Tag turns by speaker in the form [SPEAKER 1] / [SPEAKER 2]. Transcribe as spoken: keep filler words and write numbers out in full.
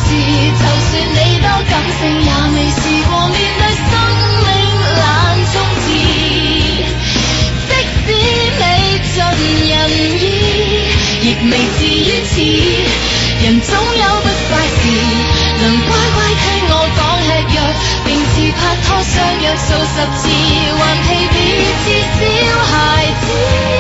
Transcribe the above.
[SPEAKER 1] 事，就算你多感性，也未試過面對生命冷終止。即使你盡人意，亦未至於此。人總有不快時，能乖乖聽我講吃藥，並自拍拖相約數十次，還疲憊至小孩子。